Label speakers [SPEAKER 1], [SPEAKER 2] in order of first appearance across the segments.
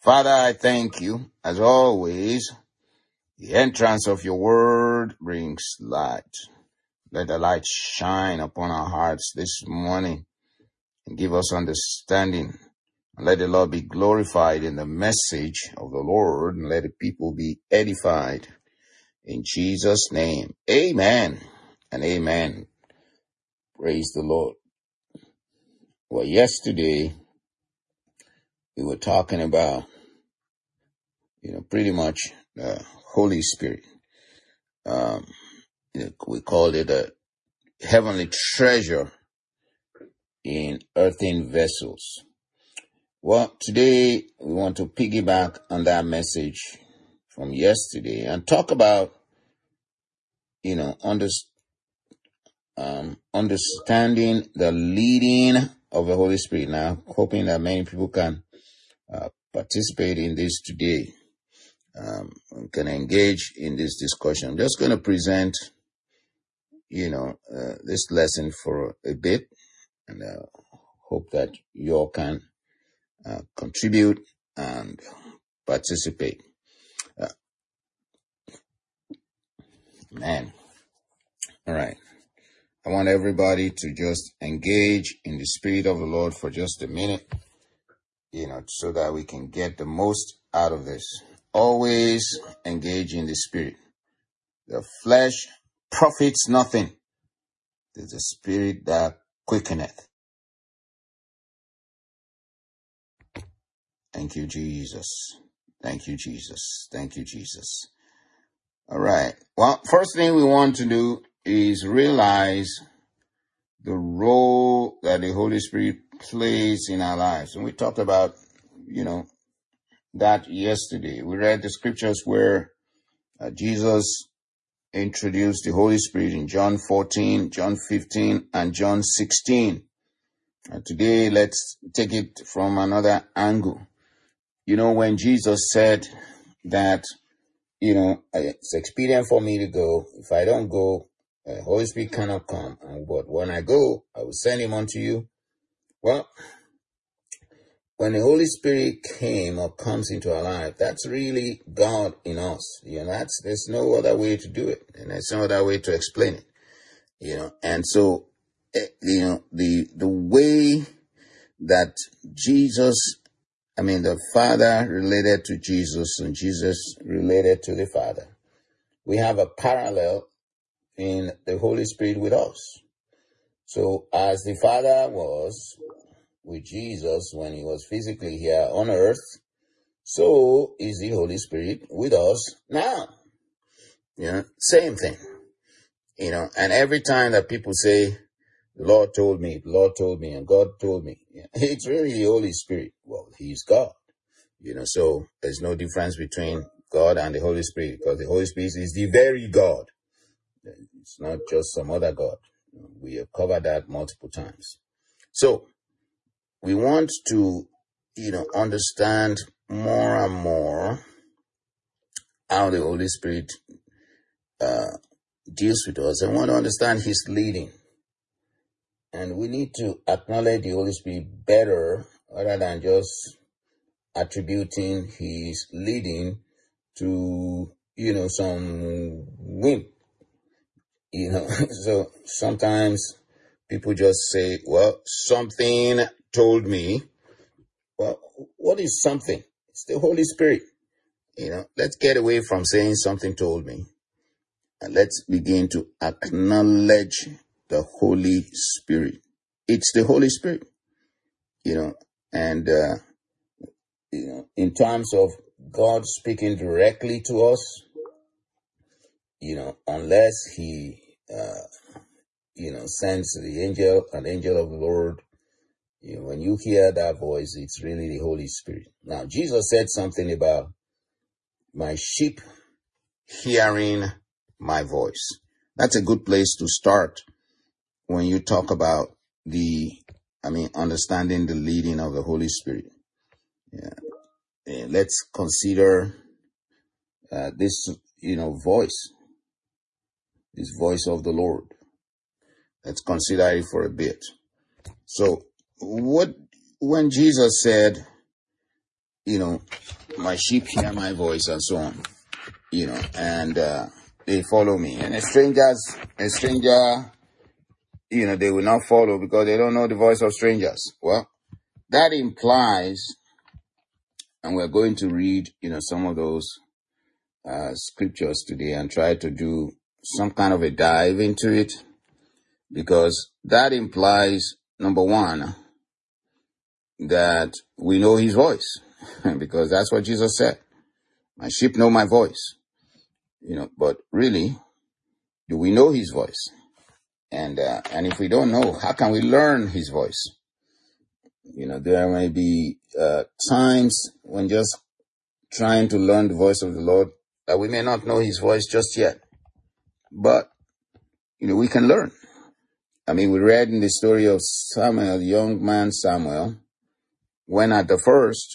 [SPEAKER 1] Father, I thank you. As always, the entrance of your word brings light. Let the light shine upon our hearts this morning and give us understanding. And let the Lord be glorified in the message of the Lord, and let the people be edified. In Jesus' name, amen and amen. Praise the Lord. Well, yesterday we were talking about, pretty much the Holy Spirit. We called it a heavenly treasure in earthen vessels. Well, today we want to piggyback on that message from yesterday and talk about, understanding the leading of the Holy Spirit. Now, hoping that many people can participate in this today, can engage in this discussion. I'm just going to present, this lesson for a bit, and hope that you all can contribute and participate. Man. All right. I want everybody to just engage in the Spirit of the Lord for just a minute, so that we can get the most out of this. Always engage in the Spirit. The flesh profits nothing. It is the Spirit that quickeneth. Thank you, Jesus. Thank you, Jesus. Thank you, Jesus. All right. Well, first thing we want to do is realize the role that the Holy Spirit plays in our lives. And we talked about, that yesterday. We read the scriptures where Jesus introduced the Holy Spirit in John 14, John 15, and John 16. And today, let's take it from another angle. When Jesus said that, it's expedient for me to go. If I don't go, the Holy Spirit cannot come. But when I go, I will send him unto you. Well, when the Holy Spirit came or comes into our life, that's really God in us. There's no other way to do it. And there's no other way to explain it. And so, the way that the Father related to Jesus and Jesus related to the Father, we have a parallel in the Holy Spirit with us. So as the Father was with Jesus when he was physically here on earth, so is the Holy Spirit with us now. Same thing. And every time that people say, the Lord told me, and God told me, it's really the Holy Spirit. Well, he's God. So there's no difference between God and the Holy Spirit, because the Holy Spirit is the very God. It's not just some other God. We have covered that multiple times. So we want to, understand more and more how the Holy Spirit deals with us, and want to understand his leading. And we need to acknowledge the Holy Spirit better, rather than just attributing his leading to, some whim. So sometimes people just say, well, something told me. Well, what is something? It's the Holy Spirit. Let's get away from saying something told me, and let's begin to acknowledge the Holy Spirit. It's the Holy Spirit, and, in terms of God speaking directly to us, unless he, sends an angel of the Lord, when you hear that voice, it's really the Holy Spirit. Now, Jesus said something about my sheep hearing my voice. That's a good place to start when you talk about understanding the leading of the Holy Spirit. Let's consider this, voice, this voice of the Lord. Let's consider it for a bit. So when Jesus said, my sheep hear my voice and so on, and they follow me. And a stranger, they will not follow because they don't know the voice of strangers. Well, that implies, and we're going to read, some of those scriptures today and try to do some kind of a dive into it, because that implies, number one, that we know his voice, because that's what Jesus said. My sheep know my voice, but really, do we know his voice? And if we don't know, how can we learn his voice? There may be times when just trying to learn the voice of the Lord that we may not know his voice just yet, but we can learn. We read in the story of Samuel, the young man Samuel, when at the first,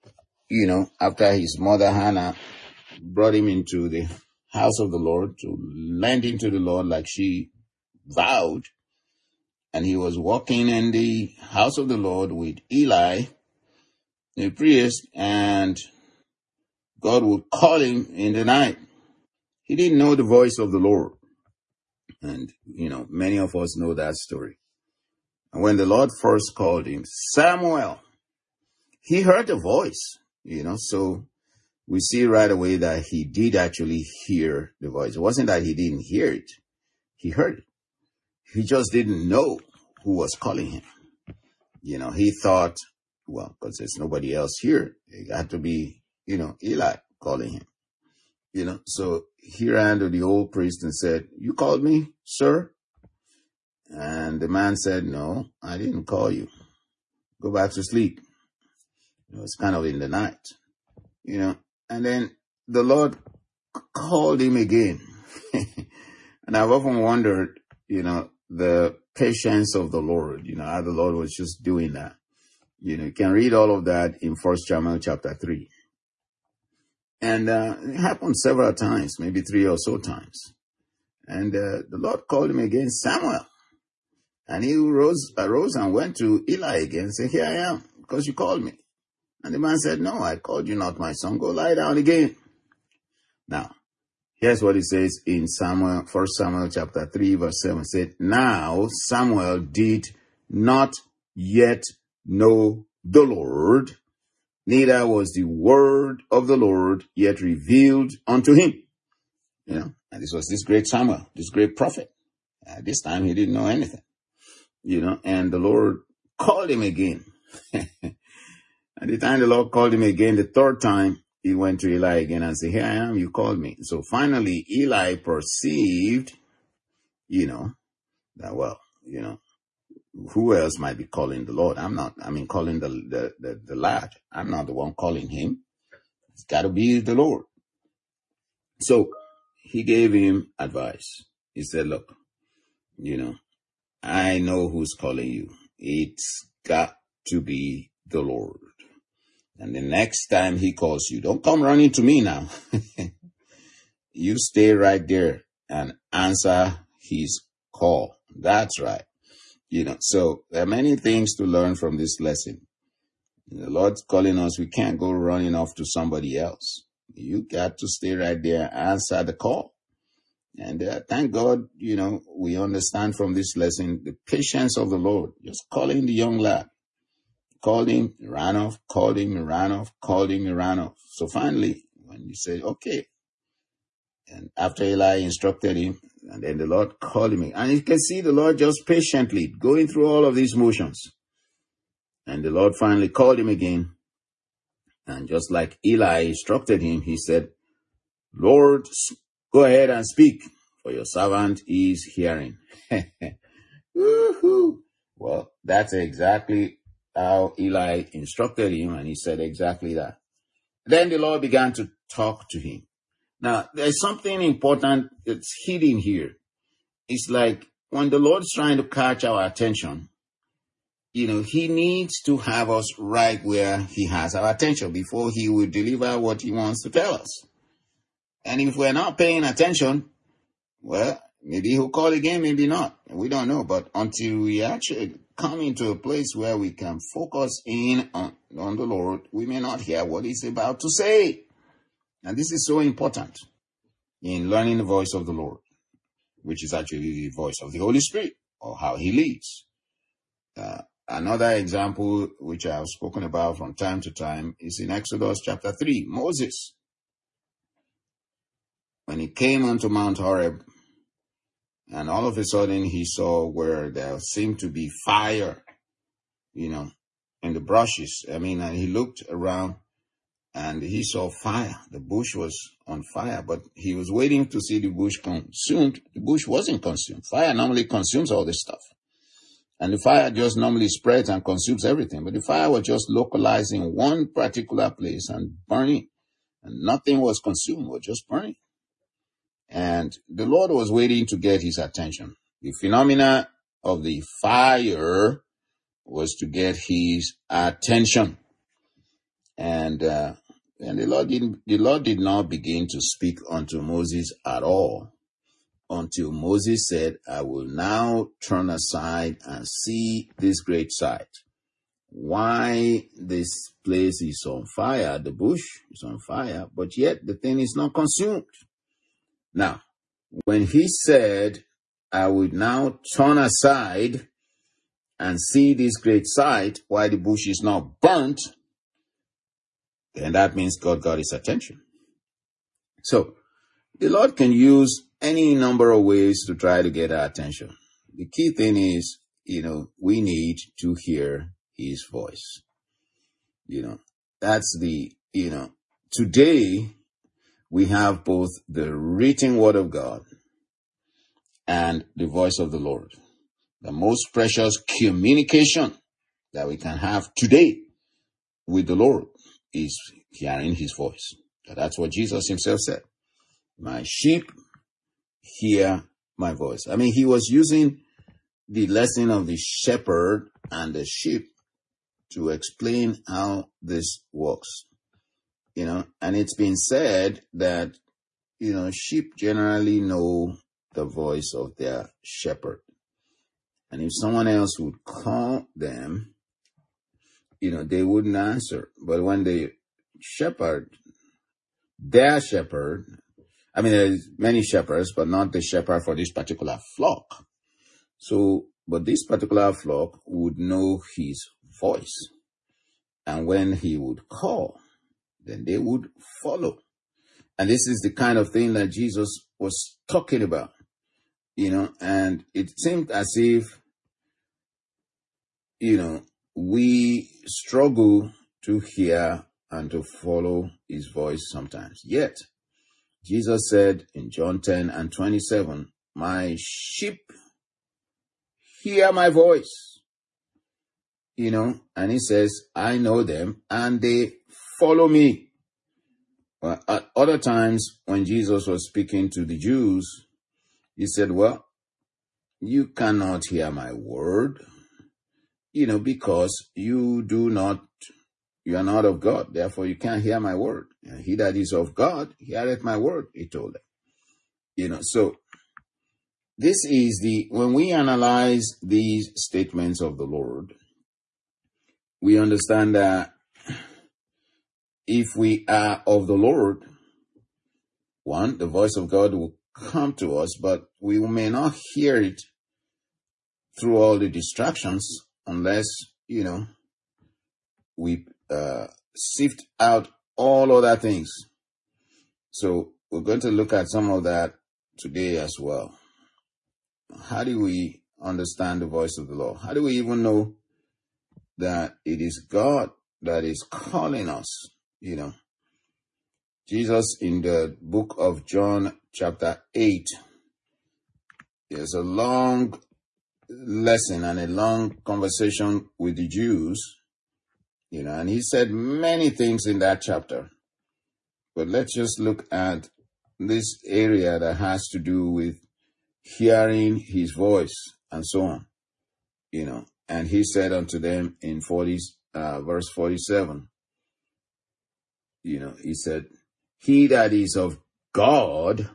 [SPEAKER 1] after his mother Hannah brought him into the house of the Lord to lend him to the Lord like she vowed, and he was walking in the house of the Lord with Eli, the priest, and God would call him in the night. He didn't know the voice of the Lord. And, many of us know that story. And when the Lord first called him, Samuel, he heard the voice, so we see right away that he did actually hear the voice. It wasn't that he didn't hear it. He heard it. He just didn't know who was calling him. He thought, well, because there's nobody else here, it had to be, Eli calling him. So he ran to the old priest and said, "You called me, sir?" And the man said, "No, I didn't call you. Go back to sleep." It's kind of in the night, and then the Lord called him again. And I've often wondered, the patience of the Lord, how the Lord was just doing that. You can read all of that in 1 Samuel chapter 3. And it happened several times, maybe 3 or so times. And the Lord called him again, Samuel. And he arose and went to Eli again and said, "Here I am, because you called me." And the man said, "No, I called you not, my son. Go lie down again." Now, here's what it says in 1 Samuel chapter 3, verse 7. It said, "Now Samuel did not yet know the Lord, neither was the word of the Lord yet revealed unto him." And this was this great Samuel, this great prophet. At this time, he didn't know anything. And the Lord called him again. At the time the Lord called him again, the third time, he went to Eli again and said, "Here I am, you called me." So finally, Eli perceived, that, well, who else might be calling the Lord? I'm not, calling the lad. I'm not the one calling him. It's got to be the Lord. So he gave him advice. He said, "Look, I know who's calling you. It's got to be the Lord. And the next time he calls you, don't come running to me now. You stay right there and answer his call." That's right. So there are many things to learn from this lesson. The Lord's calling us. We can't go running off to somebody else. You got to stay right there and answer the call. And thank God, we understand from this lesson the patience of the Lord. Just calling the young lad. Called him, he ran off, called him, he ran off, called him, he ran off. So finally, when you say, okay, and after Eli instructed him, and then the Lord called him. And you can see the Lord just patiently going through all of these motions. And the Lord finally called him again. And just like Eli instructed him, he said, "Lord, go ahead and speak, for your servant is hearing." Woohoo! Well, that's exactly how Eli instructed him, and he said exactly that. Then the Lord began to talk to him. Now, there's something important that's hidden here. It's like when the Lord's trying to catch our attention, he needs to have us right where he has our attention before he will deliver what he wants to tell us. And if we're not paying attention, well, maybe he'll call again, maybe not. We don't know. But until we actually come into a place where we can focus in on the Lord, we may not hear what He's about to say. And this is so important in learning the voice of the Lord, which is actually the voice of the Holy Spirit, or how He leads. Another example, which I have spoken about from time to time, is in Exodus chapter 3. Moses, when he came onto Mount Horeb, and all of a sudden he saw where there seemed to be fire, in the brushes. And he looked around and he saw fire. The bush was on fire, but he was waiting to see the bush consumed. The bush wasn't consumed. Fire normally consumes all this stuff. And the fire just normally spreads and consumes everything. But the fire was just localized in one particular place and burning. And nothing was consumed, it was just burning. And the Lord was waiting to get his attention. The phenomena of the fire was to get his attention. And the Lord did not begin to speak unto Moses at all, until Moses said, I will now turn aside and see this great sight. Why this place is on fire, the bush is on fire, but yet the thing is not consumed. Now, when he said, I would now turn aside and see this great sight, why the bush is not burnt, then that means God got his attention. So, the Lord can use any number of ways to try to get our attention. The key thing is, we need to hear his voice. That's today we have both the written word of God and the voice of the Lord. The most precious communication that we can have today with the Lord is hearing his voice. That's what Jesus himself said. My sheep hear my voice. He was using the lesson of the shepherd and the sheep to explain how this works. And it's been said that, sheep generally know the voice of their shepherd. And if someone else would call them, they wouldn't answer. But when the shepherd, their shepherd, there's many shepherds, but not the shepherd for this particular flock. But this particular flock would know his voice. And when he would call, then they would follow. And this is the kind of thing that Jesus was talking about, and it seemed as if, we struggle to hear and to follow his voice sometimes. Yet, Jesus said in John 10:27, my sheep hear my voice, and he says, I know them and they follow me. But at other times when Jesus was speaking to the Jews, he said, well, you cannot hear my word, because you are not of God. Therefore, you can't hear my word. And he that is of God, heareth my word, he told them. So this is when we analyze these statements of the Lord, we understand that if we are of the Lord, one, the voice of God will come to us, but we may not hear it through all the distractions unless, we sift out all other things. So we're going to look at some of that today as well. How do we understand the voice of the Lord? How do we even know that it is God that is calling us? Jesus in the book of John chapter 8, there's a long lesson and a long conversation with the Jews, and he said many things in that chapter. But let's just look at this area that has to do with hearing his voice and so on, and he said unto them in verse 47, he said, he that is of God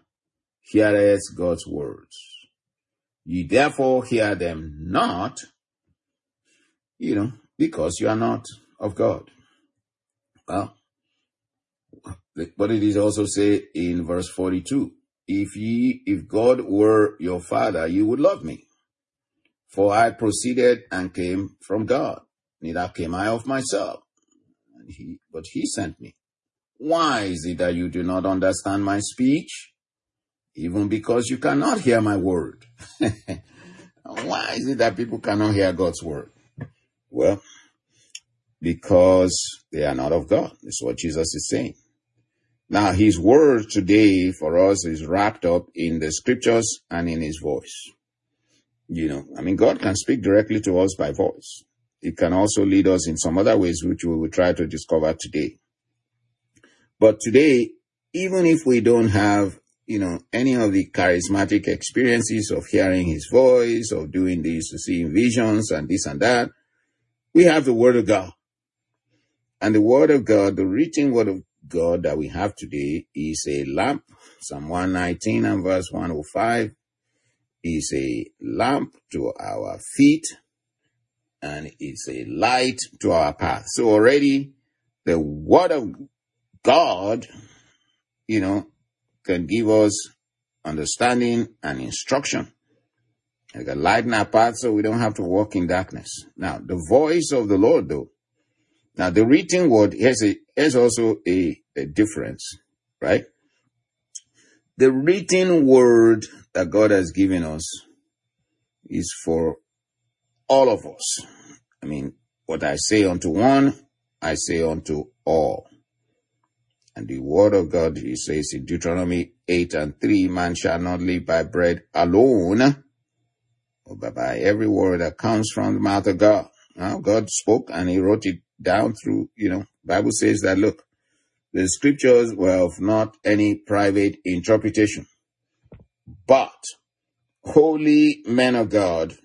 [SPEAKER 1] heareth God's words. Ye therefore hear them not, because you are not of God. Well, but it is also say in verse 42, if God were your father, you would love me. For I proceeded and came from God, neither came I of myself, but he sent me. Why is it that you do not understand my speech? Even because you cannot hear my word. Why is it that people cannot hear God's word? Well, because they are not of God. That's what Jesus is saying. Now, his word today for us is wrapped up in the scriptures and in his voice. God can speak directly to us by voice. It can also lead us in some other ways, which we will try to discover today. But today, even if we don't have, any of the charismatic experiences of hearing his voice, of doing this, to seeing visions and this and that, we have the word of God. And the word of God, the written word of God that we have today is a lamp. Psalm 119 and verse 105 is a lamp to our feet and it's a light to our path. So already the word of God, can give us understanding and instruction. It can lighten our path so we don't have to walk in darkness. Now, the voice of the Lord, though. Now, the written word has also a difference, right? The written word that God has given us is for all of us. What I say unto one, I say unto all. And the word of God, he says in Deuteronomy 8:3, man shall not live by bread alone, but by every word that comes from the mouth of God. Now, God spoke and he wrote it down through, Bible says that, look, the scriptures were of not any private interpretation, but holy men of God,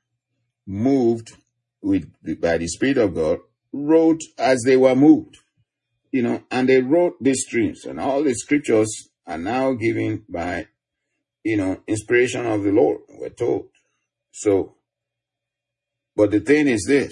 [SPEAKER 1] moved by the Spirit of God, wrote as they were moved. And they wrote these streams, and all the scriptures are now given by, inspiration of the Lord, we're told. So, but the thing is this,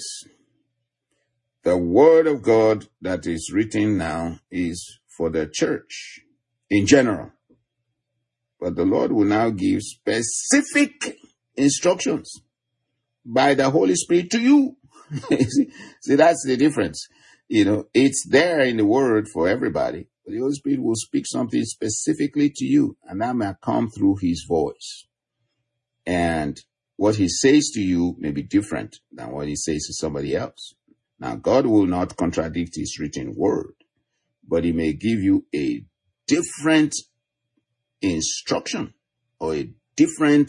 [SPEAKER 1] the word of God that is written now is for the church in general. But the Lord will now give specific instructions by the Holy Spirit to you. See, that's the difference. It's there in the word for everybody. But the Holy Spirit will speak something specifically to you, and that may come through his voice. And what he says to you may be different than what he says to somebody else. Now, God will not contradict his written word, but he may give you a different instruction or a different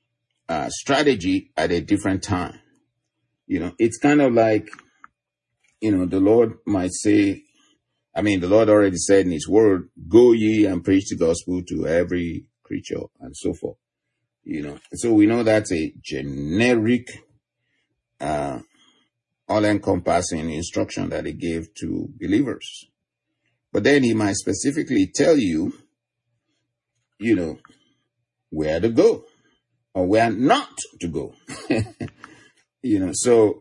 [SPEAKER 1] strategy at a different time. It's kind of like, the Lord might say, the Lord already said in his word, go ye and preach the gospel to every creature and so forth. So we know that's a generic, all-encompassing instruction that he gave to believers. But then he might specifically tell you, where to go or where not to go. So,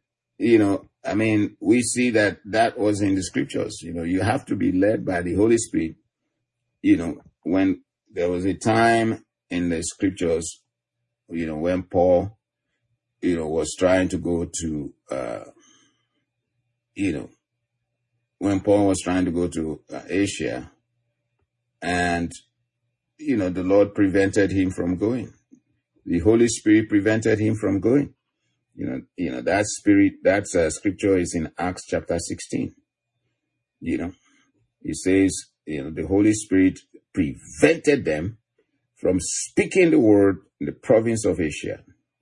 [SPEAKER 1] we see that was in the scriptures. You have to be led by the Holy Spirit. When there was a time in the scriptures, when Paul, was trying to go to, when Paul was trying to go to Asia, and, the Lord prevented him from going. The Holy Spirit prevented him from going. That scripture is in Acts chapter 16. It says, the Holy Spirit prevented them from speaking the word in the province of Asia.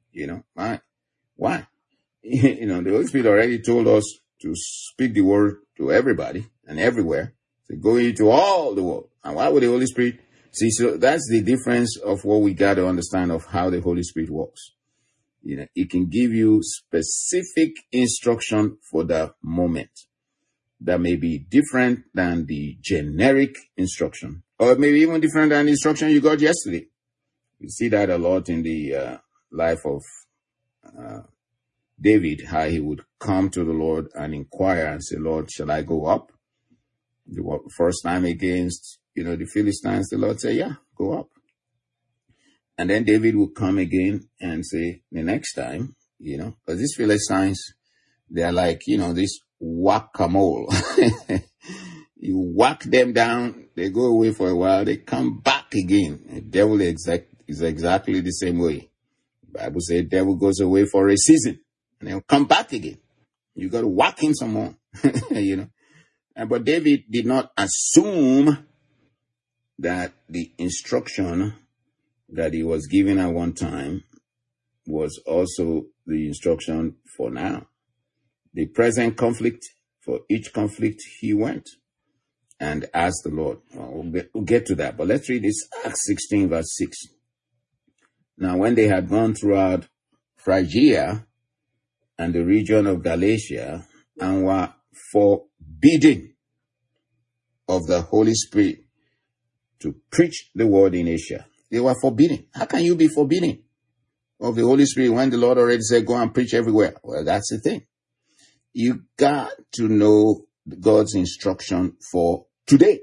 [SPEAKER 1] Why? The Holy Spirit already told us to speak the word to everybody and everywhere. So go into all the world. And why would the Holy Spirit? See, so that's the difference of what we got to understand of how the Holy Spirit works. It can give you specific instruction for the moment that may be different than the generic instruction, or maybe even different than the instruction you got yesterday. You see that a lot in the life of David, how he would come to the Lord and inquire and say, Lord, shall I go up? The first time against, the Philistines, the Lord said, yeah, go up. And then David would come again and say, the next time, because these Philistines, they are like, this whack-a-mole. You whack them down, they go away for a while, they come back again. The devil is exactly the same way. The Bible says the devil goes away for a season and he'll come back again. You got to whack him some more, But David did not assume that the instruction that he was given at one time was also the instruction for now. The present conflict, for each conflict he went and asked the Lord. We'll get to that, but let's read this, Acts 16 verse 6. Now when they had gone throughout Phrygia and the region of Galatia and were forbidden of the Holy Spirit to preach the word in Asia. They were forbidden. How can you be forbidden of the Holy Spirit when the Lord already said, go and preach everywhere? Well, that's the thing. You got to know God's instruction for today.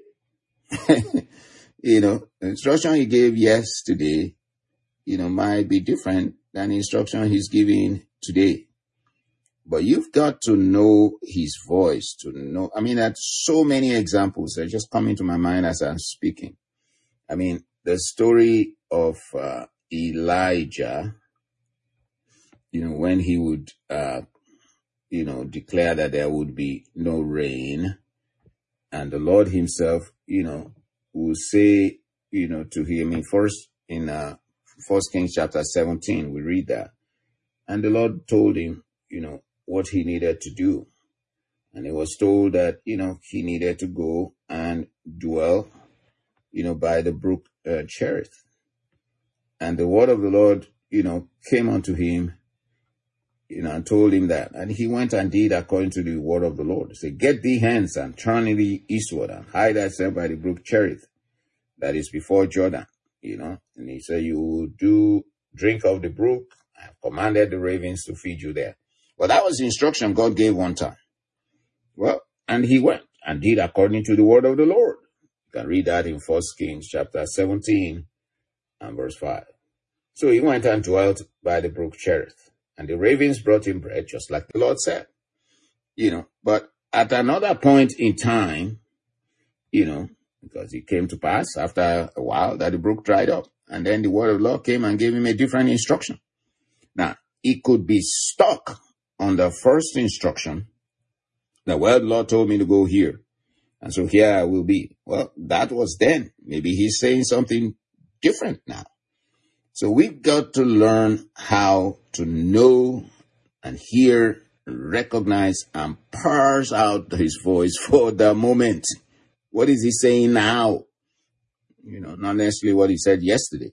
[SPEAKER 1] The instruction he gave yesterday, might be different than the instruction he's giving today. But you've got to know his voice to know. There's so many examples that just come into my mind as I'm speaking. The story of Elijah, when he would, declare that there would be no rain, and the Lord himself, will say, to him in 1 Kings chapter 17, we read that. And the Lord told him, what he needed to do. And he was told that, he needed to go and dwell, by the brook Cherith. And the word of the Lord, came unto him, and told him that. And he went and did according to the word of the Lord. He said, get thee hence and turn thee eastward and hide thyself by the brook Cherith, that is before Jordan, And he said, you do drink of the brook. I have commanded the ravens to feed you there. Well, that was the instruction God gave one time. Well, and he went and did according to the word of the Lord. You can read that in 1 Kings chapter 17 and verse 5. So he went and dwelt by the brook Cherith, and the ravens brought him bread, just like the Lord said. But at another point in time, because it came to pass after a while that the brook dried up, and then the word of the Lord came and gave him a different instruction. Now, he could be stuck on the first instruction that, well, the Lord told me to go here, and so here I will be. Well, that was then. Maybe he's saying something different now. So we've got to learn how to know and hear, recognize, and parse out his voice for the moment. What is he saying now? Not necessarily what he said yesterday.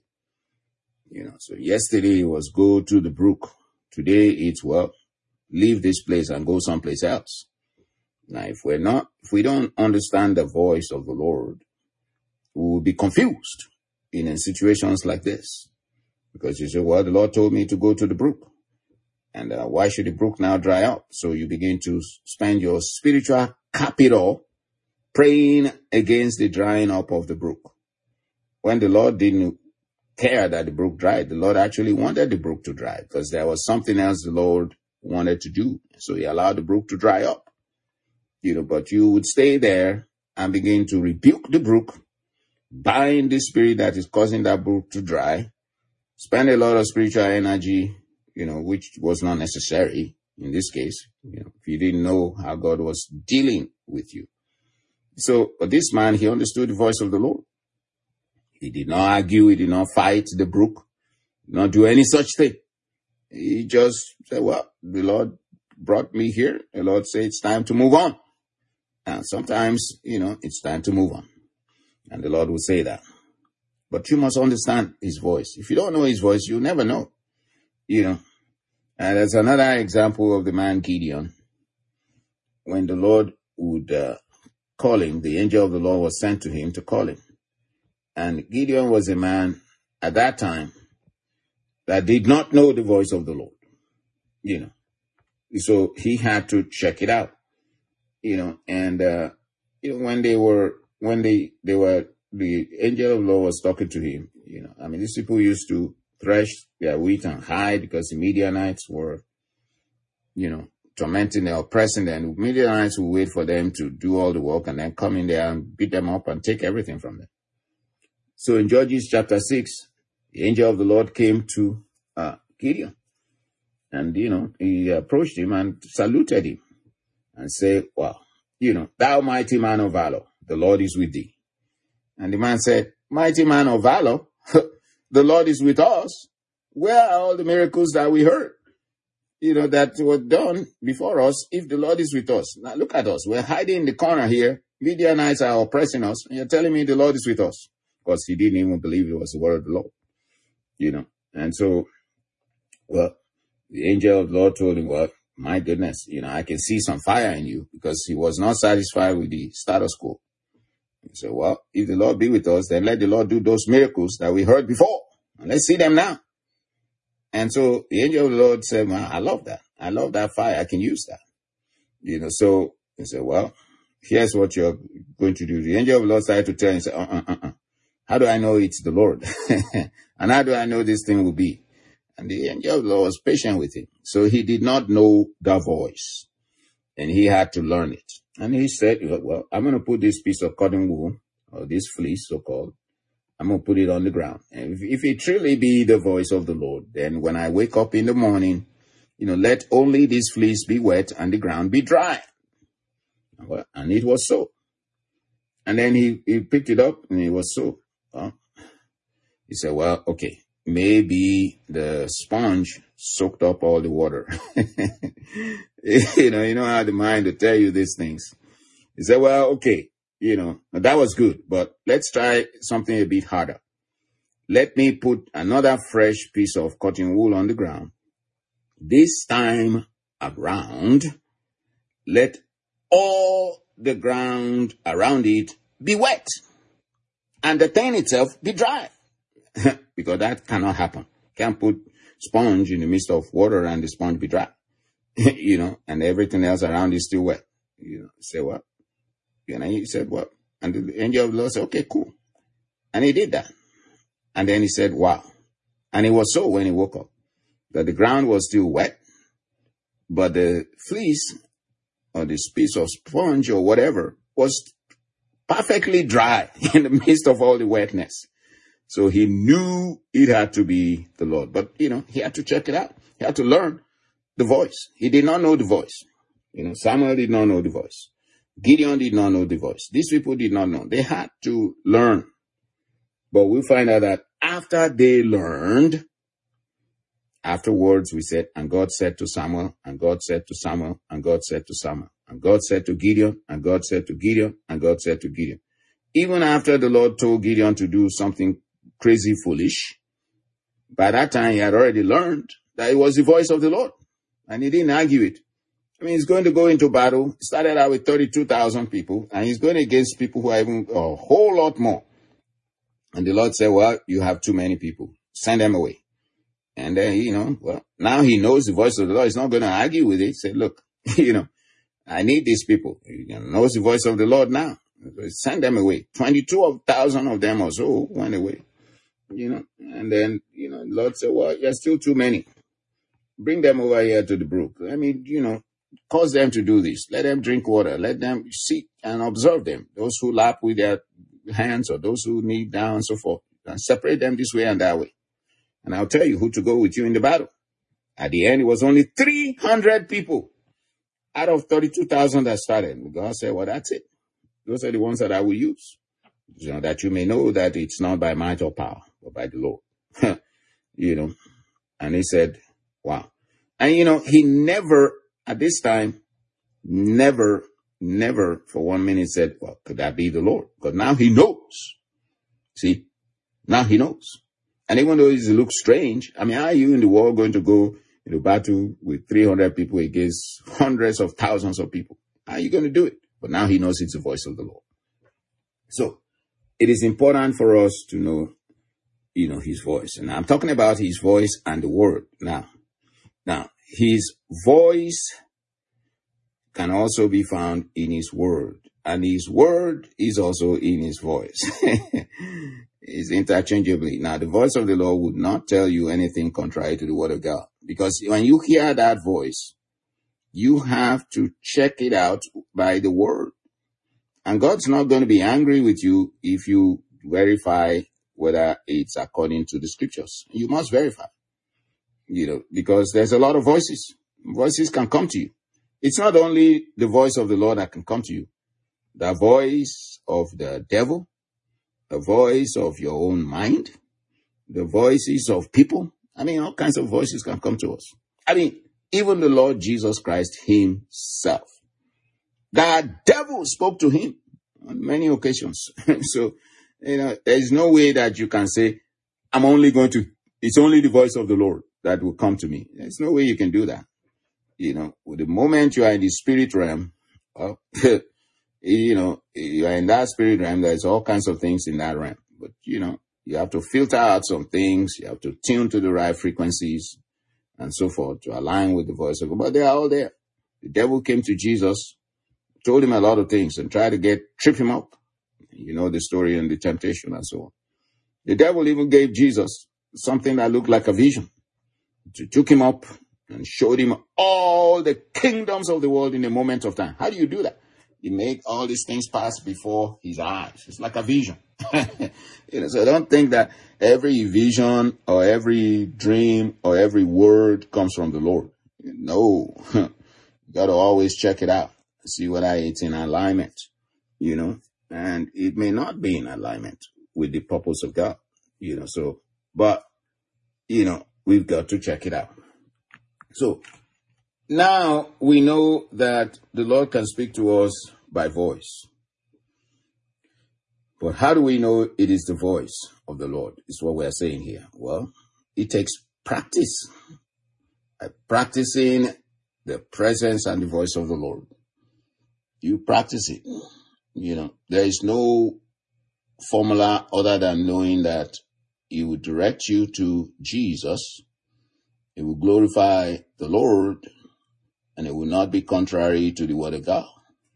[SPEAKER 1] So yesterday was go to the brook. Today it's, well, leave this place and go someplace else. Now, if we don't understand the voice of the Lord, we will be confused in situations like this. Because you say, well, the Lord told me to go to the brook. And why should the brook now dry up? So you begin to spend your spiritual capital praying against the drying up of the brook. When the Lord didn't care that the brook dried, the Lord actually wanted the brook to dry because there was something else the Lord wanted to do. So he allowed the brook to dry up. But you would stay there and begin to rebuke the brook, bind the spirit that is causing that brook to dry, spend a lot of spiritual energy, which was not necessary in this case, if you didn't know how God was dealing with you. So, but this man, he understood the voice of the Lord. He did not argue. He did not fight the brook, did not do any such thing. He just said, well, the Lord brought me here. The Lord said, it's time to move on. And sometimes, it's time to move on. And the Lord will say that. But you must understand his voice. If you don't know his voice, you'll never know. And there's another example of the man Gideon. When the Lord would call him, the angel of the Lord was sent to him to call him. And Gideon was a man at that time that did not know the voice of the Lord. So he had to check it out, and when they were, the angel of the Lord was talking to him, these people used to thresh their wheat and hide because the Midianites were, tormenting them, oppressing them. The Midianites would wait for them to do all the work and then come in there and beat them up and take everything from them. So in Judges chapter 6, the angel of the Lord came to Gideon. And, he approached him and saluted him and said, well, thou mighty man of valor, the Lord is with thee. And the man said, mighty man of valor, the Lord is with us. Where are all the miracles that we heard, that were done before us if the Lord is with us? Now look at us. We're hiding in the corner here. Midianites are oppressing us. And you're telling me the Lord is with us. Because he didn't even believe it was the word of the Lord, And so, well, the angel of the Lord told him, well, my goodness, I can see some fire in you, because he was not satisfied with the status quo. He said, well, if the Lord be with us, then let the Lord do those miracles that we heard before. And let's see them now. And so the angel of the Lord said, well, I love that. I love that fire. I can use that. So he said, well, here's what you're going to do. The angel of the Lord started to tell him, he said, how do I know it's the Lord? And how do I know this thing will be? And the angel of the Lord was patient with him. So he did not know the voice. And he had to learn it. And he said, well, I'm going to put this piece of cotton wool, or this fleece, so-called, I'm going to put it on the ground. And if it truly be the voice of the Lord, then when I wake up in the morning, let only this fleece be wet and the ground be dry. Well, and it was so. And then he picked it up and it was so. He said, well, okay. Maybe the sponge soaked up all the water. You know how the mind will tell you these things. He said, well, okay, that was good, but let's try something a bit harder. Let me put another fresh piece of cotton wool on the ground. This time around, let all the ground around it be wet and the thing itself be dry. Because that cannot happen. Can't put sponge in the midst of water and the sponge be dry. And everything else around is still wet. Say what? He said what? And the angel of the Lord said, okay, cool. And he did that. And then he said, wow. And it was so when he woke up, that the ground was still wet, but the fleece or this piece of sponge or whatever was perfectly dry in the midst of all the wetness. So he knew it had to be the Lord. But, he had to check it out. He had to learn the voice. He did not know the voice. Samuel did not know the voice. Gideon did not know the voice. These people did not know. They had to learn. But we find out that after they learned, afterwards we said, and God said to Samuel, and God said to Samuel, and God said to Samuel, and God said to Gideon, and God said to Gideon, and God said to Gideon. Even after the Lord told Gideon to do something crazy foolish, by that time he had already learned that it was the voice of the Lord, and he didn't argue it. He's going to go into battle. He started out with 32,000 people, and he's going against people who are even a whole lot more. And the Lord said, well, you have too many people. Send them away. And then, now he knows the voice of the Lord. He's not going to argue with it. He said, look, I need these people. He knows the voice of the Lord now. Send them away. 22,000 of them or so went away. And then, the Lord said, well, you're still too many. Bring them over here to the brook. Cause them to do this. Let them drink water. Let them sit and observe them. Those who lap with their hands or those who kneel down and so forth. And separate them this way and that way. And I'll tell you who to go with you in the battle. At the end, it was only 300 people out of 32,000 that started. God said, well, that's it. Those are the ones that I will use. That you may know that it's not by might or power, but by the Lord. And he said, wow. And he never, at this time, never for 1 minute said, well, could that be the Lord? Because now he knows. See, now he knows. And even though it looks strange, how are you in the world going to go into battle with 300 people against hundreds of thousands of people? How are you going to do it? But now he knows it's the voice of the Lord. So it is important for us to know, his voice. And I'm talking about his voice and the word now. Now, his voice can also be found in his word. And his word is also in his voice. It's interchangeably. Now, the voice of the Lord would not tell you anything contrary to the word of God. Because when you hear that voice, you have to check it out by the word. And God's not going to be angry with you if you verify whether it's according to the scriptures. You must verify, because there's a lot of voices. Voices can come to you. It's not only the voice of the Lord that can come to you. The voice of the devil, the voice of your own mind, the voices of people. All kinds of voices can come to us. Even the Lord Jesus Christ himself. The devil spoke to him on many occasions. So, there's no way that you can say, it's only the voice of the Lord that will come to me. There's no way you can do that. With the moment you are in the spirit realm, you are in that spirit realm, there's all kinds of things in that realm. But, you have to filter out some things. You have to tune to the right frequencies and so forth to align with the voice of God. But they are all there. The devil came to Jesus, told him a lot of things and tried to trip him up. You know the story and the temptation and so on. The devil even gave Jesus something that looked like a vision. He took him up and showed him all the kingdoms of the world in a moment of time. How do you do that? You make all these things pass before his eyes. It's like a vision. So don't think that every vision or every dream or every word comes from the Lord. No. You got to always check it out. See whether it's in alignment, and it may not be in alignment with the purpose of God, but we've got to check it out. So now we know that the Lord can speak to us by voice. But how do we know it is the voice of the Lord? Is what we are saying here. Well, it takes practice. Practicing the presence and the voice of the Lord. You practice it. There is no formula other than knowing that He will direct you to Jesus. It will glorify the Lord, and it will not be contrary to the word of God.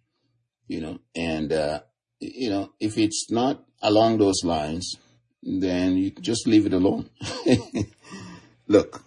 [SPEAKER 1] If it's not along those lines, then you just leave it alone. Look,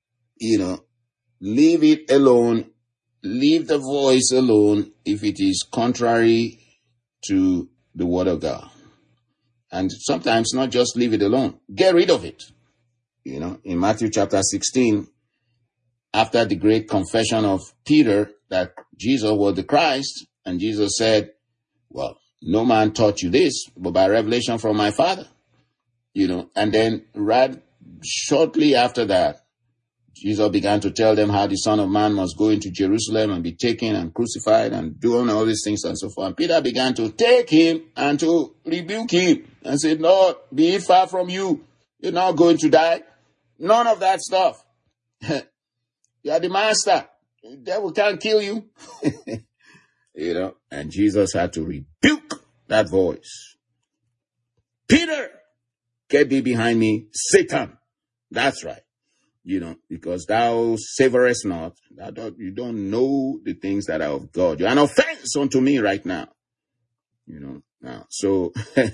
[SPEAKER 1] leave it alone. Leave the voice alone if it is contrary to the word of God. And sometimes not just leave it alone. Get rid of it. In Matthew chapter 16, after the great confession of Peter that Jesus was the Christ, and Jesus said, well, no man taught you this, but by revelation from my Father. And then right shortly after that, Jesus began to tell them how the Son of Man must go into Jerusalem and be taken and crucified and doing all these things and so forth. And Peter began to take him and to rebuke him and said, Lord, be it far from you. You're not going to die. None of that stuff. You are the master. The devil can't kill you. And Jesus had to rebuke that voice. Peter, get thee behind me, Satan. That's right. Because thou savorest not, you don't know the things that are of God. You're an offense unto me right now. Now. So,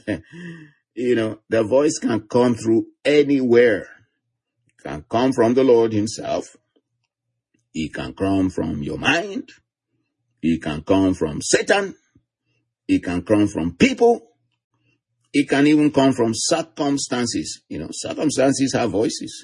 [SPEAKER 1] the voice can come through anywhere. It can come from the Lord himself. It can come from your mind. It can come from Satan. It can come from people. It can even come from circumstances. Circumstances have voices.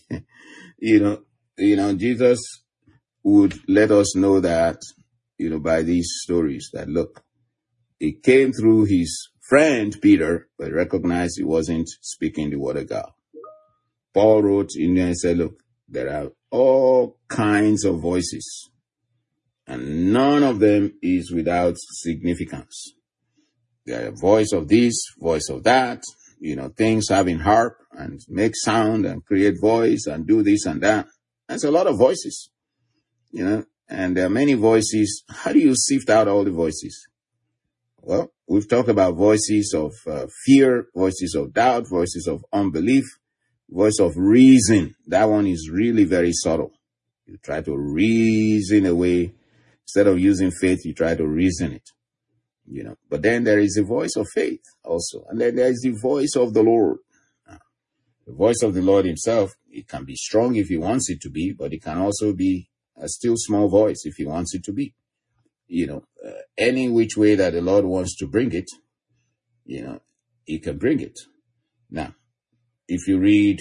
[SPEAKER 1] Jesus would let us know that, by these stories that, look, it came through his friend Peter, but recognized he wasn't speaking the word of God. Paul wrote in there and said, look, there are all kinds of voices, and none of them is without significance. There are voice of this, voice of that, things having harp and make sound and create voice and do this and that. That's a lot of voices, and there are many voices. How do you sift out all the voices? Well, we've talked about voices of fear, voices of doubt, voices of unbelief, voice of reason. That one is really very subtle. You try to reason away. Instead of using faith, you try to reason it. But then there is a voice of faith also. And then there is the voice of the Lord. The voice of the Lord himself, it can be strong if he wants it to be, but it can also be a still small voice if he wants it to be. Any which way that the Lord wants to bring it, he can bring it. Now, if you read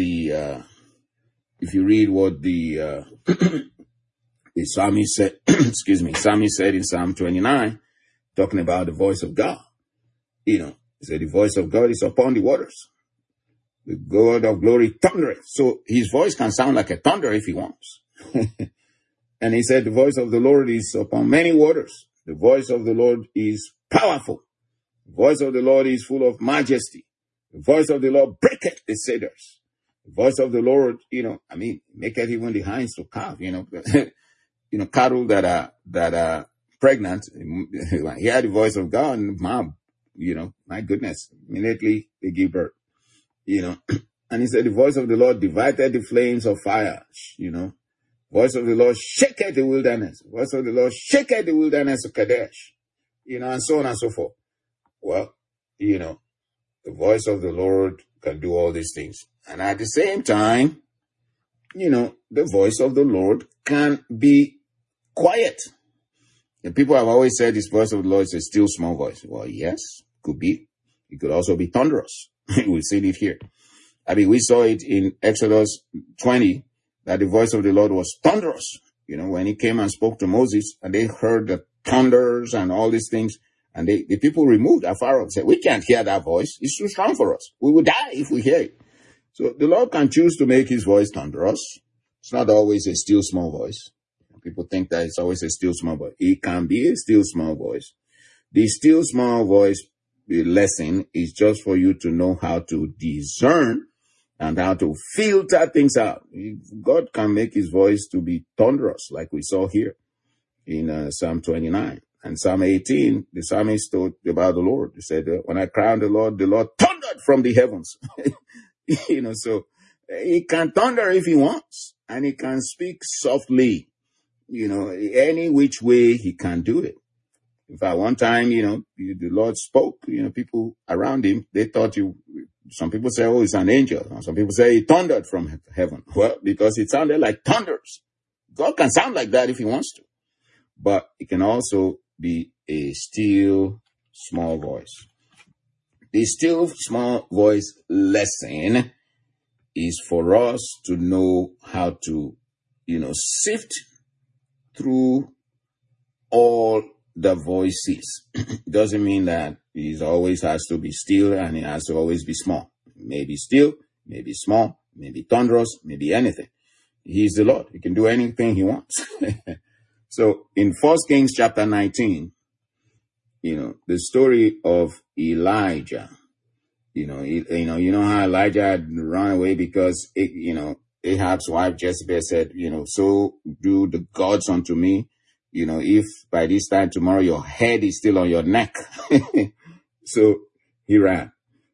[SPEAKER 1] what the psalmist said, psalmist said in Psalm 29, talking about the voice of God, he said the voice of God is upon the waters. The God of glory thundereth. So his voice can sound like a thunder if he wants. And he said the voice of the Lord is upon many waters. The voice of the Lord is powerful. The voice of the Lord is full of majesty. The voice of the Lord breaketh the cedars. The voice of the Lord, maketh even the hinds to calve, cattle that are pregnant. Hear the voice of God, and my goodness, immediately they give birth. And he said, the voice of the Lord divided the flames of fire, voice of the Lord shaketh the wilderness, voice of the Lord shaketh the wilderness of Kadesh, and so on and so forth. Well, the voice of the Lord can do all these things. And at the same time, the voice of the Lord can be quiet. And people have always said this voice of the Lord is a still small voice. Well, yes, could be. It could also be thunderous. We've seen it here. We saw it in Exodus 20, that the voice of the Lord was thunderous. When he came and spoke to Moses, and they heard the thunders and all these things, and the people removed afar off, said, we can't hear that voice. It's too strong for us. We will die if we hear it. So the Lord can choose to make his voice thunderous. It's not always a still small voice. People think that it's always a still small voice. It can be a still small voice. The still small voice lesson is just for you to know how to discern and how to filter things out. God can make his voice to be thunderous, like we saw here in Psalm 29. And Psalm 18, the psalmist told about the Lord. He said, when I crowned the Lord thundered from the heavens. So he can thunder if he wants, and he can speak softly. Any which way he can do it. In fact, one time, the Lord spoke, people around him, they thought some people say, oh, it's an angel. And some people say he thundered from heaven. Well, because it sounded like thunders. God can sound like that if he wants to. But it can also be a still small voice. The still small voice lesson is for us to know how to, sift through all the voices. It doesn't mean that it always has to be still and it has to always be small. Maybe still, maybe small, maybe thunderous, maybe anything. He's the Lord. He can do anything he wants. So in 1 Kings chapter 19, the story of Elijah, you know how Elijah had run away because, Ahab's wife Jezebel said, so do the gods unto me, if by this time tomorrow your head is still on your neck. So he ran,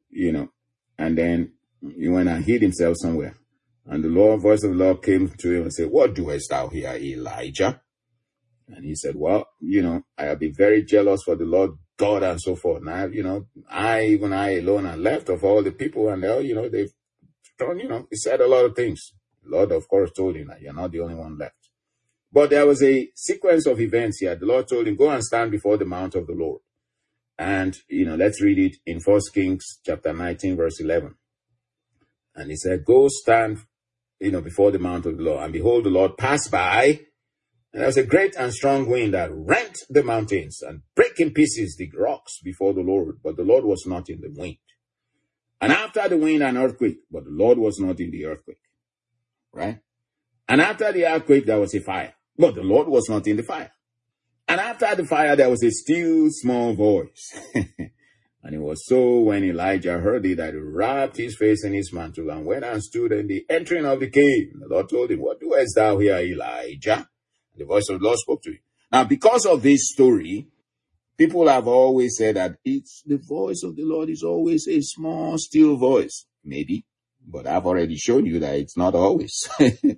[SPEAKER 1] and then he went and hid himself somewhere. And the voice of the Lord came to him and said, what doest thou here, Elijah? And he said, well, I have been very jealous for the Lord God and so forth. Now, I alone am left of all the people, and they've done, he said a lot of things. The Lord, of course, told him that you're not the only one left. But there was a sequence of events here. The Lord told him, go and stand before the mount of the Lord. And, let's read it in 1 Kings chapter 19, verse 11. And he said, go stand, before the mount of the Lord. And behold, the Lord passed by. And there was a great and strong wind that rent the mountains and break in pieces the rocks before the Lord. But the Lord was not in the wind. And after the wind, an earthquake. But the Lord was not in the earthquake. Right? And after the earthquake, there was a fire. But the Lord was not in the fire. And after the fire, there was a still small voice. And it was so when Elijah heard it that he wrapped his face in his mantle and went and stood in the entering of the cave. The Lord told him, what doest thou here, Elijah? And the voice of the Lord spoke to him. Now, because of this story, people have always said that the voice of the Lord is always a small, still voice. Maybe, but I've already shown you that it's not always.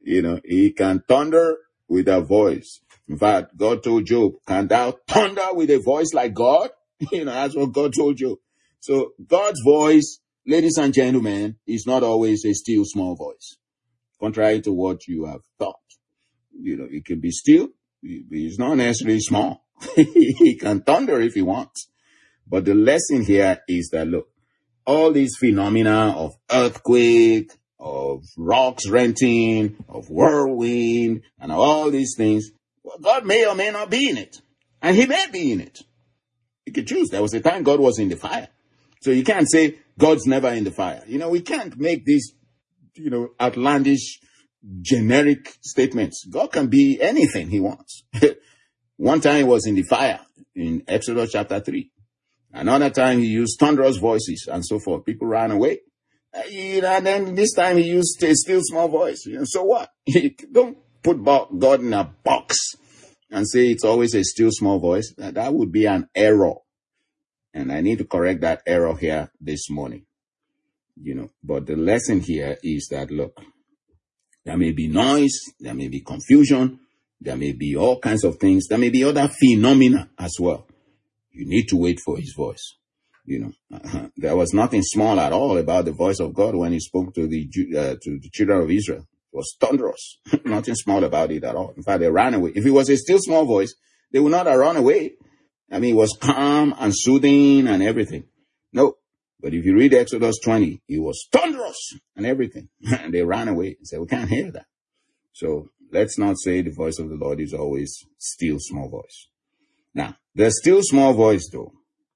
[SPEAKER 1] He can thunder with a voice. In fact, God told Job, can thou thunder with a voice like God? That's what God told Job. So God's voice, ladies and gentlemen, is not always a still small voice, contrary to what you have thought. It can be still. It's not necessarily small. He can thunder if he wants. But the lesson here is that, look, all these phenomena of earthquake, of rocks renting, of whirlwind, and all these things, well, God may or may not be in it. And he may be in it. You can choose. There was a time God was in the fire. So you can't say God's never in the fire. We can't make these, outlandish, generic statements. God can be anything he wants. One time he was in the fire in Exodus chapter 3. Another time he used thunderous voices and so forth. People ran away. And then this time he used a still small voice. So what? Don't put God in a box and say it's always a still small voice. That would be an error. And I need to correct that error here this morning. But the lesson here is that, look, there may be noise, there may be confusion, there may be all kinds of things, there may be other phenomena as well. You need to wait for his voice. There was nothing small at all about the voice of God when he spoke to the children of Israel. It was thunderous. Nothing small about it at all. In fact, they ran away. If it was a still small voice, they would not have run away. It was calm and soothing and everything. No. But if you read Exodus 20, it was thunderous and everything. And they ran away and said, we can't hear that. So let's not say the voice of the Lord is always still small voice. Now, the still small voice though,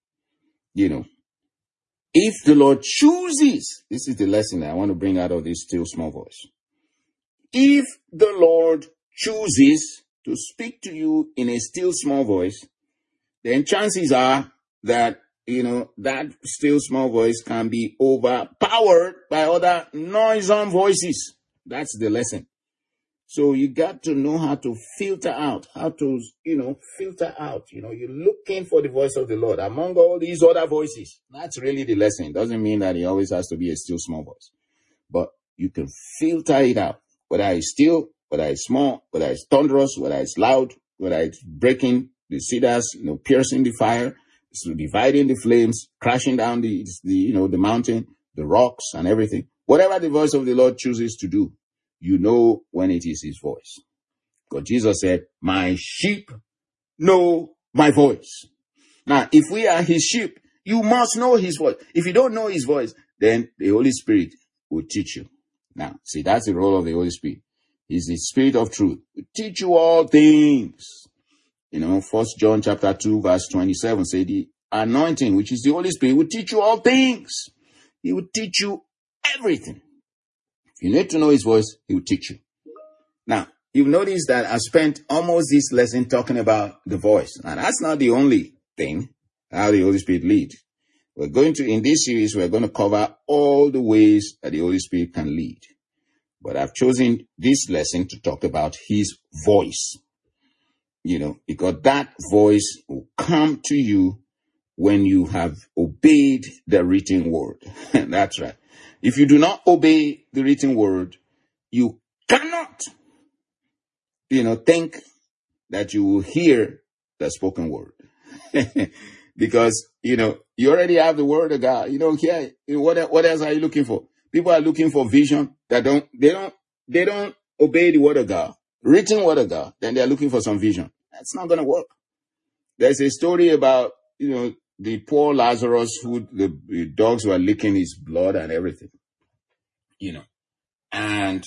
[SPEAKER 1] if the Lord chooses, this is the lesson that I want to bring out of this still small voice. If the Lord chooses to speak to you in a still small voice, then chances are that, that still small voice can be overpowered by other noisome voices. That's the lesson. So you got to know how to filter out, you're looking for the voice of the Lord among all these other voices. That's really the lesson. It doesn't mean that it always has to be a still small voice, but you can filter it out, whether it's still, whether it's small, whether it's thunderous, whether it's loud, whether it's breaking the cedars, piercing the fire, so dividing the flames, crashing down the mountain, the rocks and everything. Whatever the voice of the Lord chooses to do, when it is his voice. Because Jesus said, my sheep know my voice. Now, if we are his sheep, you must know his voice. If you don't know his voice, then the Holy Spirit will teach you. Now, see, that's the role of the Holy Spirit. He's the Spirit of truth. He will teach you all things. 1 John chapter 2, verse 27 say the anointing, which is the Holy Spirit, will teach you all things. He will teach you everything. If you need to know his voice, he will teach you. Now, you've noticed that I spent almost this lesson talking about the voice. And that's not the only thing, how the Holy Spirit leads. In this series, we're going to cover all the ways that the Holy Spirit can lead. But I've chosen this lesson to talk about his voice. Because that voice will come to you when you have obeyed the written word. That's right. If you do not obey the written word, you cannot, think that you will hear the spoken word. Because, you already have the word of God. What else are you looking for? People are looking for vision they don't obey the word of God, written word of God. Then they're looking for some vision. That's not going to work. There's a story about, the poor Lazarus who the dogs were licking his blood and everything, and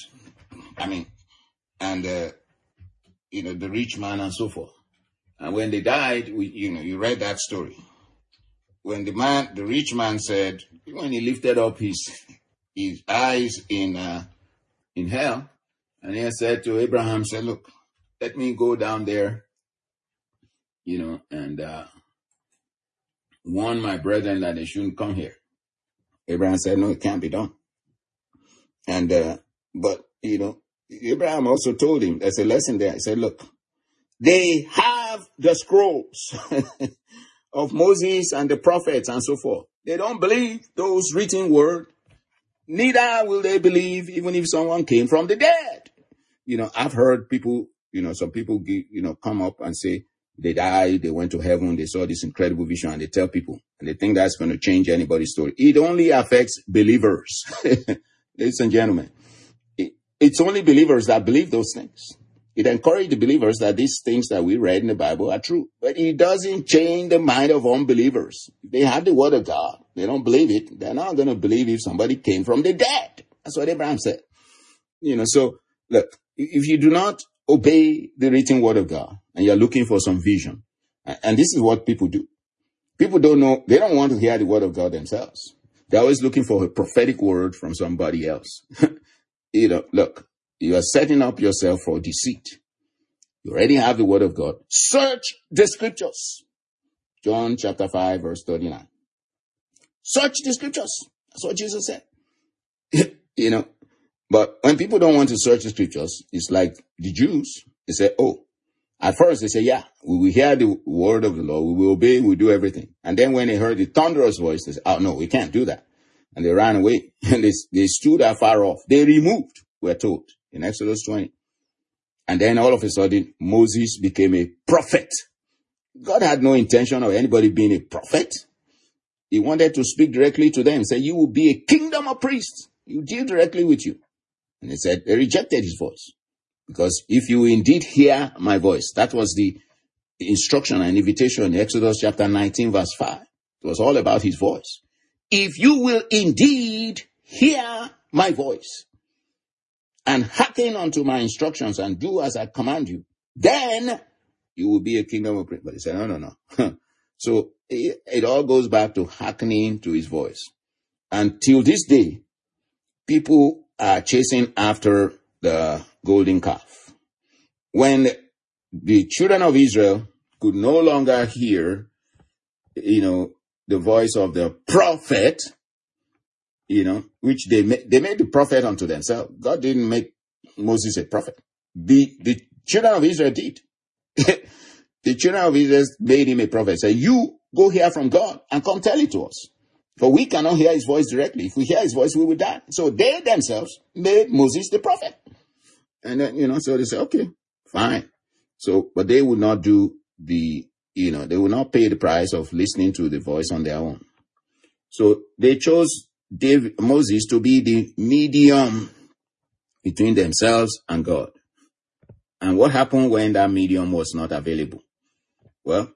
[SPEAKER 1] the rich man and so forth. And when they died, you read that story. When the rich man said, when he lifted up his eyes in hell, and he said to Abraham, said, look, let me go down there, and warn my brethren that they shouldn't come here. Abraham said, no, it can't be done. And, but Abraham also told him, there's a lesson there. He said, look, they have the scrolls of Moses and the prophets and so forth. They don't believe those written word. Neither will they believe even if someone came from the dead. I've heard people, some people come up and say they died, they went to heaven, they saw this incredible vision, and they tell people, and they think that's going to change anybody's story. It only affects believers. Ladies and gentlemen, it's only believers that believe those things. It encourages the believers that these things that we read in the Bible are true. But it doesn't change the mind of unbelievers. If they have the word of God, they don't believe it. They're not going to believe if somebody came from the dead. That's what Abraham said. So look, if you do not obey the written word of God and you're looking for some vision, and this is what people do. People don't know, they don't want to hear the word of God themselves. They're always looking for a prophetic word from somebody else. Look, you are setting up yourself for deceit. You already have the word of God. Search the scriptures. John chapter 5, verse 39. Search the scriptures. That's what Jesus said. But when people don't want to search the scriptures, it's like the Jews. They say, at first they say, yeah, we will hear the word of the Lord. We will obey. We'll do everything. And then when they heard the thunderous voice, they said, oh no, we can't do that. And they ran away. And they stood afar off. They removed, we're told, in Exodus 20. And then all of a sudden, Moses became a prophet. God had no intention of anybody being a prophet. He wanted to speak directly to them. Say, you will be a kingdom of priests. You deal directly with you. And they rejected his voice. Because if you indeed hear my voice, that was the instruction and invitation in Exodus chapter 19, verse 5. It was all about his voice. If you will indeed hear my voice and hearken unto my instructions and do as I command you, then you will be a kingdom of priests. But he said, no. So it all goes back to hearkening to his voice. Until this day, people are chasing after the golden calf. When the children of Israel could no longer hear, the voice of the prophet, which they made the prophet unto themselves. God didn't make Moses a prophet. The children of Israel did. The children of Israel made him a prophet. Say, you go hear from God and come tell it to us. For we cannot hear his voice directly. If we hear his voice, we will die. So they themselves made Moses the prophet. And then, so they say, okay, fine. So, but they would not do they would not pay the price of listening to the voice on their own. So they chose Moses to be the medium between themselves and God. And what happened when that medium was not available? Well,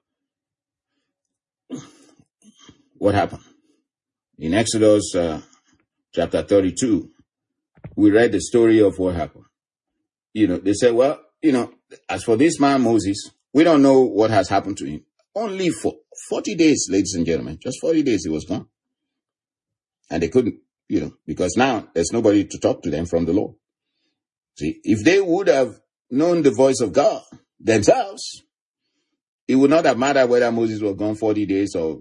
[SPEAKER 1] what happened? In Exodus chapter 32, we read the story of what happened. They said, well, as for this man Moses, we don't know what has happened to him. Only for 40 days, ladies and gentlemen, just 40 days he was gone. And they couldn't, because now there's nobody to talk to them from the Lord. See, if they would have known the voice of God themselves, it would not have mattered whether Moses was gone 40 days or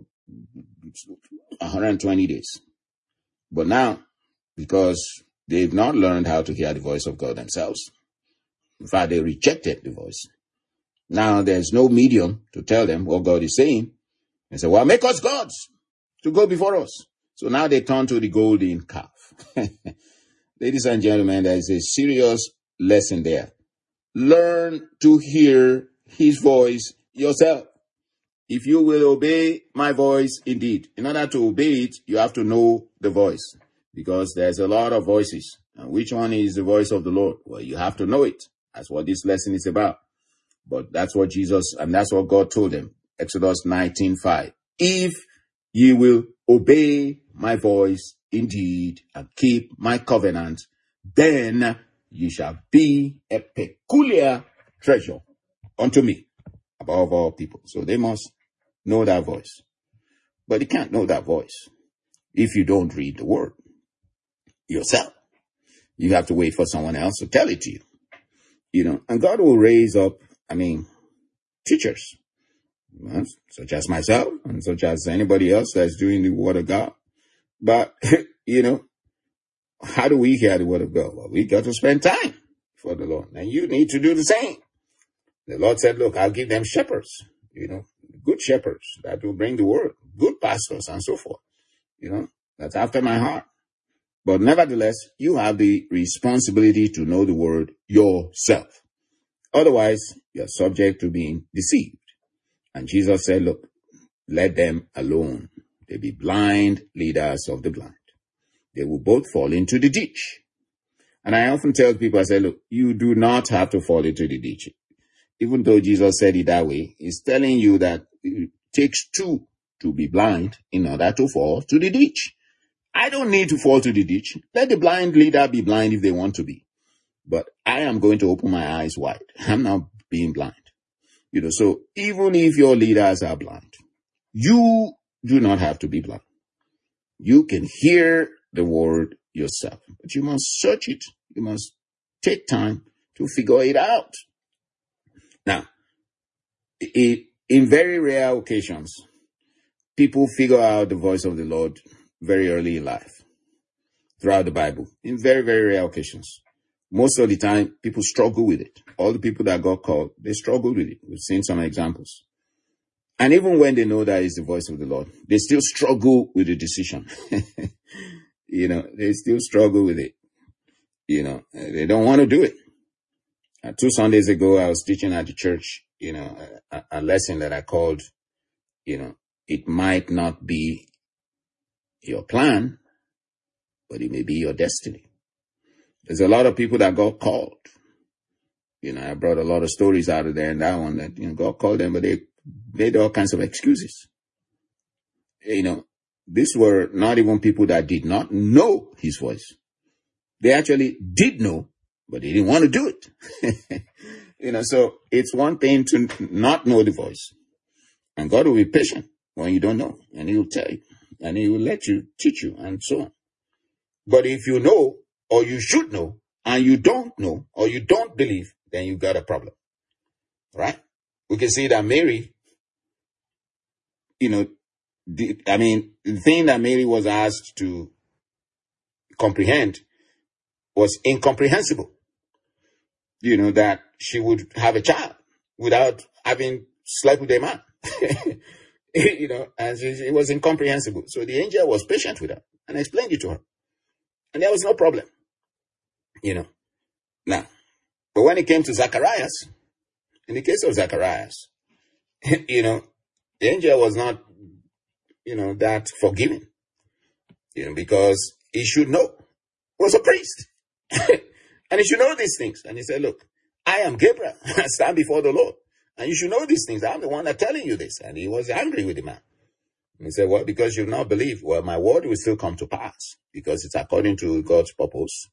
[SPEAKER 1] 120 days. But now, because they've not learned how to hear the voice of God themselves, in fact, they rejected the voice. Now there's no medium to tell them what God is saying. They say, well, make us gods to go before us. So now they turn to the golden calf. Ladies and gentlemen, there is a serious lesson there. Learn to hear his voice yourself. If you will obey my voice indeed. In order to obey it, you have to know the voice. Because there's a lot of voices. And which one is the voice of the Lord? Well, you have to know it. That's what this lesson is about. But that's what Jesus, and that's what God told them. Exodus 19:5. If ye will obey my voice indeed and keep my covenant, then ye shall be a peculiar treasure unto me above all people. So they must know that voice. But you can't know that voice if you don't read the word yourself. You have to wait for someone else to tell it to you. And God will raise up, teachers, such as myself and such as anybody else that's doing the word of God. But, how do we hear the word of God? Well, we got to spend time for the Lord. And you need to do the same. The Lord said, look, I'll give them shepherds, good shepherds that will bring the word, good pastors and so forth. That's after my heart. But nevertheless, you have the responsibility to know the word yourself. Otherwise, you're subject to being deceived. And Jesus said, look, let them alone. They be blind leaders of the blind. They will both fall into the ditch. And I often tell people, I say, look, you do not have to fall into the ditch. Even though Jesus said it that way, he's telling you that it takes two to be blind in order to fall to the ditch. I don't need to fall to the ditch. Let the blind leader be blind if they want to be. But I am going to open my eyes wide. I'm not being blind. So even if your leaders are blind, you do not have to be blind. You can hear the word yourself, but you must search it. You must take time to figure it out. Now, in very rare occasions, people figure out the voice of the Lord very early in life, throughout the Bible, in very, very rare occasions. Most of the time, people struggle with it. All the people that got called, they struggled with it. We've seen some examples. And even when they know that it's the voice of the Lord, they still struggle with the decision. They still struggle with it. They don't want to do it. 2 Sundays ago, I was teaching at the church, a lesson that I called, it might not be your plan, but it may be your destiny. There's a lot of people that got called. I brought a lot of stories out of there in that one that, God called them, but they made all kinds of excuses. These were not even people that did not know his voice. They actually did know, but they didn't want to do it. So it's one thing to not know the voice. And God will be patient when you don't know. And he will tell you. And he will let you, teach you, and so on. But if you know, or you should know, and you don't know, or you don't believe, then you've got a problem. Right? We can see that Mary, the thing that Mary was asked to comprehend was incomprehensible. That she would have a child without having slept with a man. And it was incomprehensible. So the angel was patient with her and explained it to her. And there was no problem. Now, but when it came to Zacharias, in the case of Zacharias, the angel was not, that forgiving, because he should know. He was a priest. And he should know these things. And he said, look, I am Gabriel. I stand before the Lord. And you should know these things. I'm the one that's telling you this. And he was angry with the man. And he said, well, because you've not believed. Well, my word will still come to pass. Because it's according to God's purpose.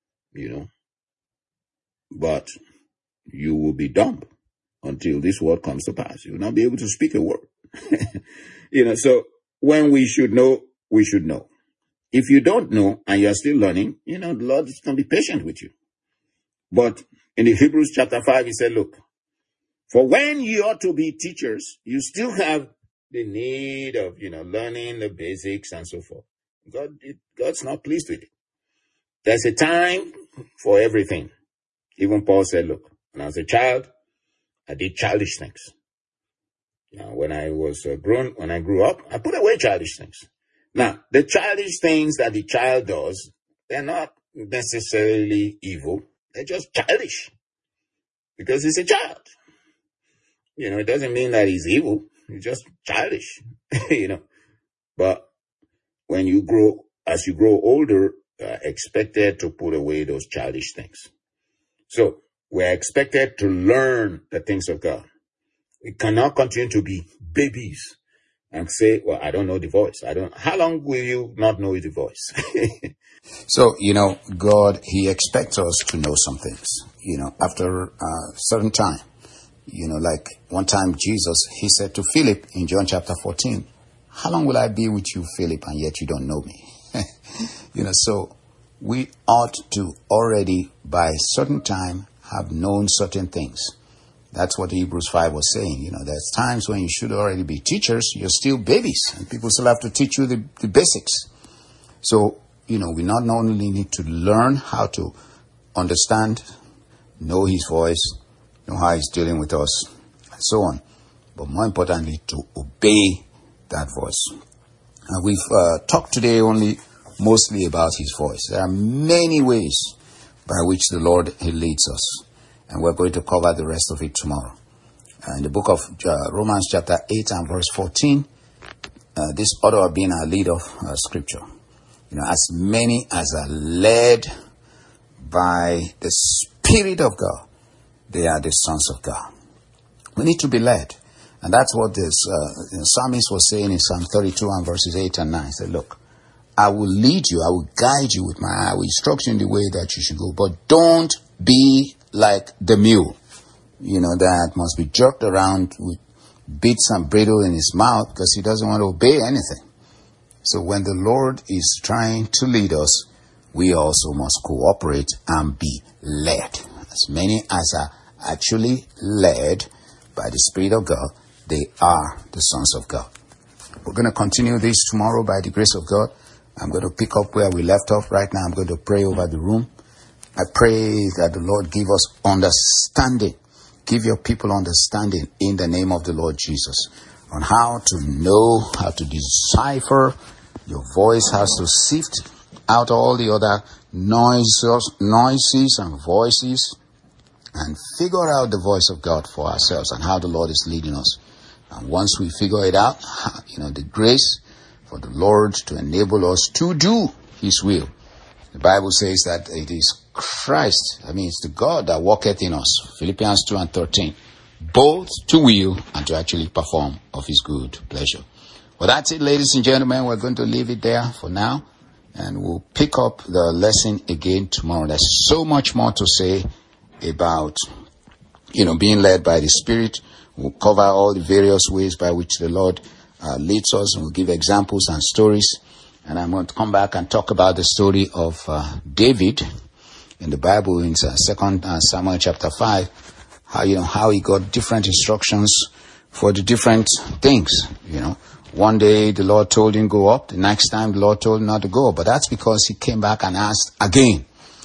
[SPEAKER 1] But you will be dumb until this word comes to pass. You will not be able to speak a word. So when we should know, we should know. If you don't know and you're still learning, the Lord is going to be patient with you. But in the Hebrews chapter 5, he said, look, for when you ought to be teachers, you still have the need of, learning the basics and so forth. God's not pleased with it. There's a time for everything. Even Paul said, look, when I was a child, I did childish things. Now, when I grew up, I put away childish things. Now, the childish things that the child does, they're not necessarily evil. They're just childish. Because he's a child. It doesn't mean that he's evil. He's just childish. But when as you grow older, expected to put away those childish things. So we're expected to learn the things of God. We cannot continue to be babies and say, well, I don't know the voice. How long will you not know the voice? So, God, he expects us to know some things, after a certain time. Like one time Jesus, he said to Philip in John chapter 14, how long will I be with you, Philip, and yet you don't know me? So we ought to already by a certain time have known certain things. That's what Hebrews 5 was saying. There's times when you should already be teachers. You're still babies and people still have to teach you the basics. So, we not only need to learn how to understand, know his voice, know how he's dealing with us, and so on, but more importantly, to obey that voice. We've talked today only mostly about his voice. There are many ways by which the Lord, he leads us. And we're going to cover the rest of it tomorrow. In the book of Romans chapter 8 and verse 14, this ought to have been our lead of scripture. As many as are led by the Spirit of God, they are the sons of God. We need to be led. And that's what this psalmist was saying in Psalm 32 and verses 8 and 9. He said, look, I will lead you, I will guide you with my eye, I will instruct you in the way that you should go. But don't be like the mule, that must be jerked around with bits and bridle in his mouth because he doesn't want to obey anything. So when the Lord is trying to lead us, we also must cooperate and be led. As many as are actually led by the Spirit of God, they are the sons of God. We're going to continue this tomorrow by the grace of God. I'm going to pick up where we left off. Right now I'm going to pray over the room. I pray that the Lord give us understanding. Give your people understanding in the name of the Lord Jesus on how to know, how to decipher your voice, how to sift out all the other noises and voices and figure out the voice of God for ourselves and how the Lord is leading us. And once we figure it out, the grace for the Lord to enable us to do his will. The Bible says that it is Christ, it's the God that worketh in us. Philippians 2 and 13. Both to will and to actually perform of his good pleasure. Well, that's it, ladies and gentlemen. We're going to leave it there for now. And we'll pick up the lesson again tomorrow. There's so much more to say about, being led by the Spirit. We'll cover all the various ways by which the Lord leads us. And we'll give examples and stories. And I'm going to come back and talk about the story of David in the Bible in 2 Samuel chapter 5. How he got different instructions for the different things. One day the Lord told him go up. The next time the Lord told him not to go. But that's because he came back and asked again.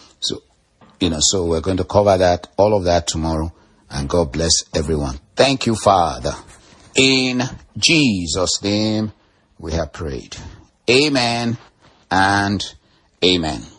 [SPEAKER 1] So we're going to cover all of that tomorrow. And God bless everyone. Thank you, Father. In Jesus' name we have prayed. Amen and amen.